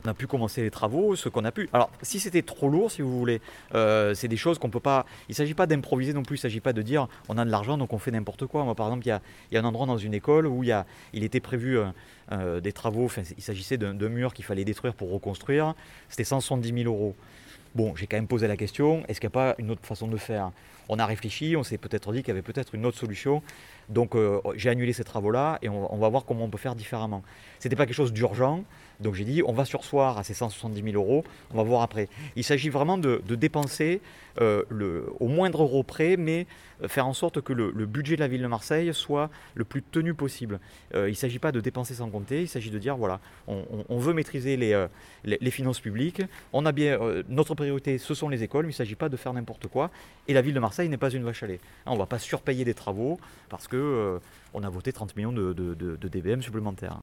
On a pu commencer les travaux, ce qu'on a pu. Alors, si c'était trop lourd, si vous voulez, c'est des choses qu'on peut pas. Il ne s'agit pas d'improviser non plus. Il ne s'agit pas de dire on a de l'argent donc on fait n'importe quoi. Moi, par exemple, il y a un endroit dans une école où il était prévu des travaux. Enfin, il s'agissait d'un mur qu'il fallait détruire pour reconstruire. C'était 170 000 euros. Bon, j'ai quand même posé la question, est-ce qu'il n'y a pas une autre façon de faire? On a réfléchi, on s'est peut-être dit qu'il y avait peut-être une autre solution. Donc j'ai annulé ces travaux-là et on va voir comment on peut faire différemment. Ce n'était pas quelque chose d'urgent, donc j'ai dit on va surseoir à ces 170 000 euros, on va voir après. Il s'agit vraiment de dépenser au moindre euro près, mais faire en sorte que le budget de la ville de Marseille soit le plus tenu possible. Il ne s'agit pas de dépenser sans compter, il s'agit de dire voilà, on veut maîtriser les finances publiques, on a bien, notre priorité ce sont les écoles, mais il ne s'agit pas de faire n'importe quoi. Et la ville de Marseille n'est pas une vache à lait. On ne va pas surpayer des travaux parce qu'on a voté 30 millions de DBM supplémentaires.